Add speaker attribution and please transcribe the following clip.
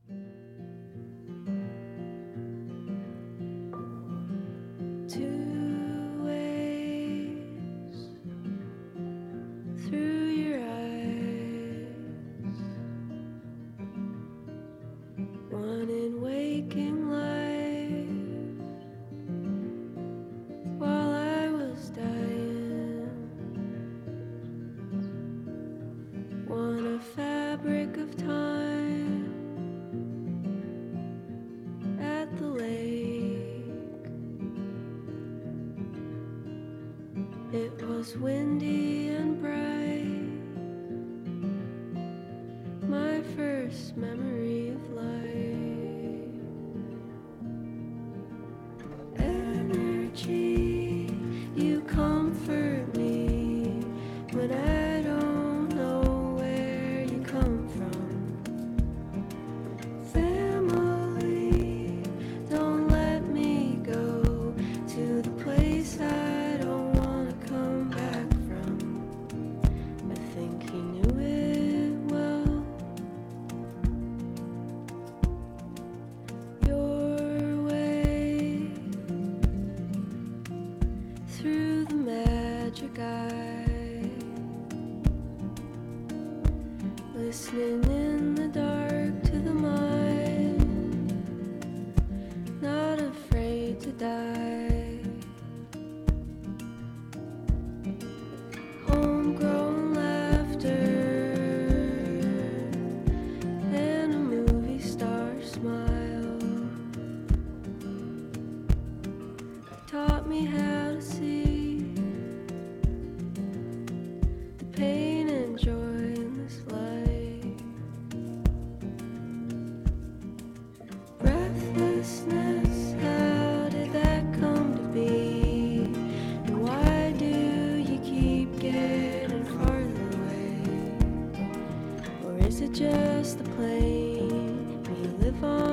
Speaker 1: Two ways through your eyes, one in waking life while I was dying, one a fabric of time at the lake. It was windy and bright, my first memory of life. Energy, you comfort me when I don't know where you come from. Family, don't let me go to the place I don't wanna come back from. I think he knew it well. Your way through the magic eye, listening in the dark to the mind, not afraid to die. Homegrown laughter and a movie star smile taught me how to see the pain and joy in this life. Breathlessness, how did that come to be? And why do you keep getting farther away? Or is it just the plane we live on?